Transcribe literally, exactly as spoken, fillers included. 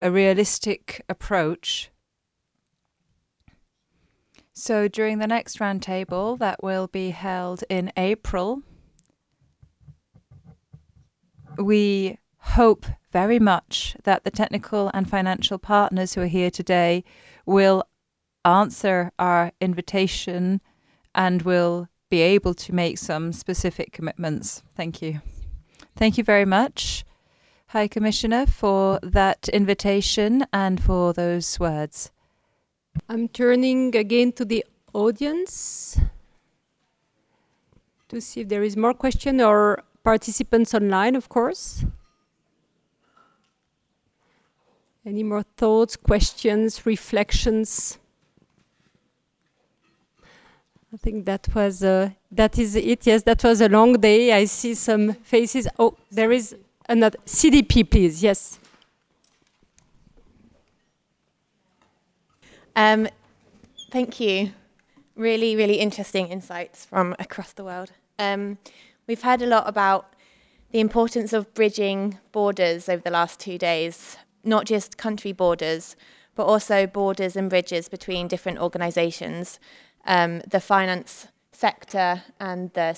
a realistic approach. So during the next roundtable that will be held in April, we hope very much that the technical and financial partners who are here today will answer our invitation and will be able to make some specific commitments. Thank you. Thank you very much, High Commissioner, for that invitation and for those words. I'm turning again to the audience to see if there is more question or participants online, of course. Any more thoughts, questions, reflections? I think that was uh, that is it. Yes, that was a long day. I see some faces. Oh, there is another C D P, please. Yes. Um, thank you. Really, really interesting insights from across the world. Um, we've heard a lot about the importance of bridging borders over the last two days, not just country borders, but also borders and bridges between different organisations, um, the finance sector and the